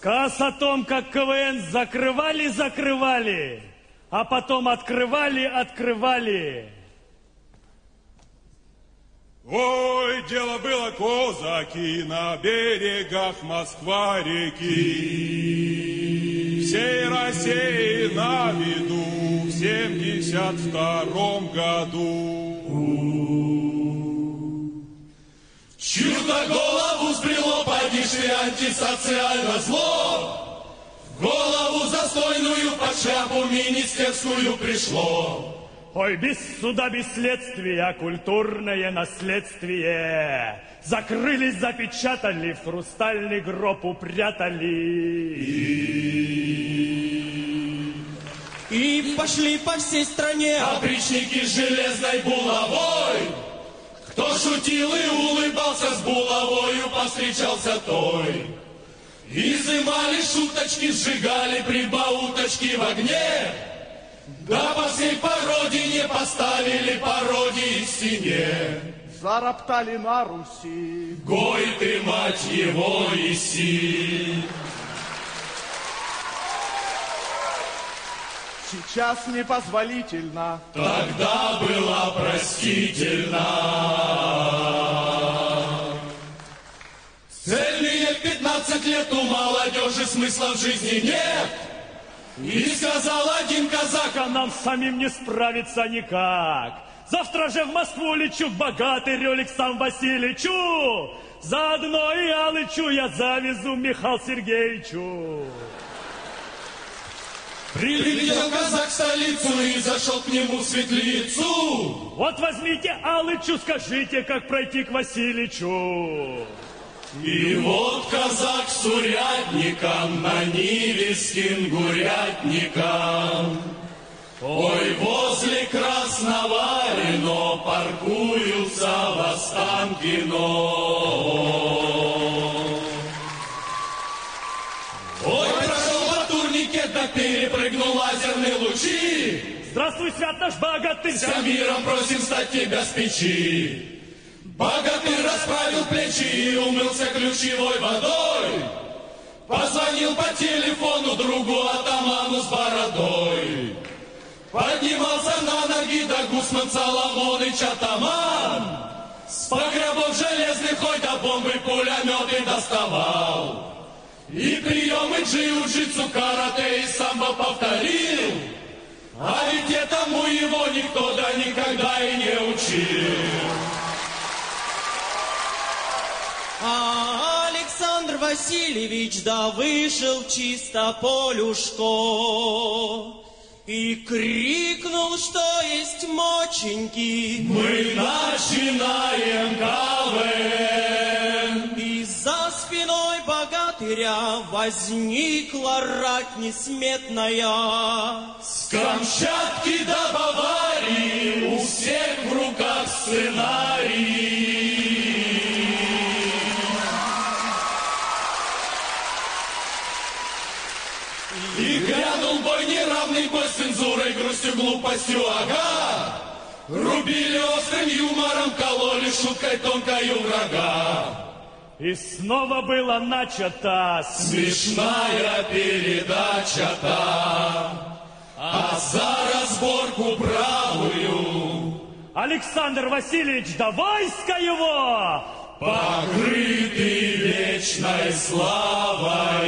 Сказ о том, как КВН закрывали, а потом открывали. Ой, дело было, козаки, на берегах Москва-реки. Всей России на виду в 72-м году. Чью-то голову сбрело подишь антисоциально зло. В голову застойную под шляпу министерскую пришло. Ой, без суда, без следствия, культурное наследствие. Закрылись, запечатали, в хрустальный гроб упрятали. И пошли по всей стране опричники с железной булавой. Кто шутил и улыбался с булавою, повстречался той. Изымали шуточки, сжигали прибауточки в огне. Да по всей породине поставили пародии в стене. Зароптали на Руси. Гой ты, мать его, иси. Сейчас непозволительно. Тогда было простительно. Цельные 15 лет у молодежи смысла в жизни нет. И сказал один казак: а нам самим не справиться никак. Завтра же в Москву лечу к богатырю Александру Васильевичу. Заодно и Алычу я завезу Михаилу Сергеевичу. Прилетел казак в столицу и зашел к нему в светлицу. Вот возьмите Алычу, скажите, как пройти к Васильичу. И вот казак с урядником на Ниве с кенгурятником. Ой, возле Красного Рено паркуются в Останкино. Ой, прошел по турнике, да перепрыгнул лазерные лучи. Здравствуй, свят наш богатырь. Всем миром просим стать тебя с печи. Богатырь расправил плечи и умылся ключевой водой. Позвонил по телефону другу атаману с бородой. Поднимался на ноги, да Гусман Соломоныч атаман. С погребов железных хоть до бомбы пулеметы доставал. И приемы джиу-джитсу, карате и самбо повторил. А ведь этому его никто да никогда и не учил. А Александр Васильевич да вышел чисто полюшко и крикнул, что есть моченьки. Мы начинаем КВН. И за спиной богатыря возникла рать несметная. С Камчатки до Баварии у всех в руках сценарий. И грянул бой, неравный бой с цензурой, грустью, глупостью, ага. Рубили острым юмором, кололи шуткой тонкою врага. И снова было начато смешная передача-то. А за разборку правую Александр Васильевич, да войско его покрытый вечной славой.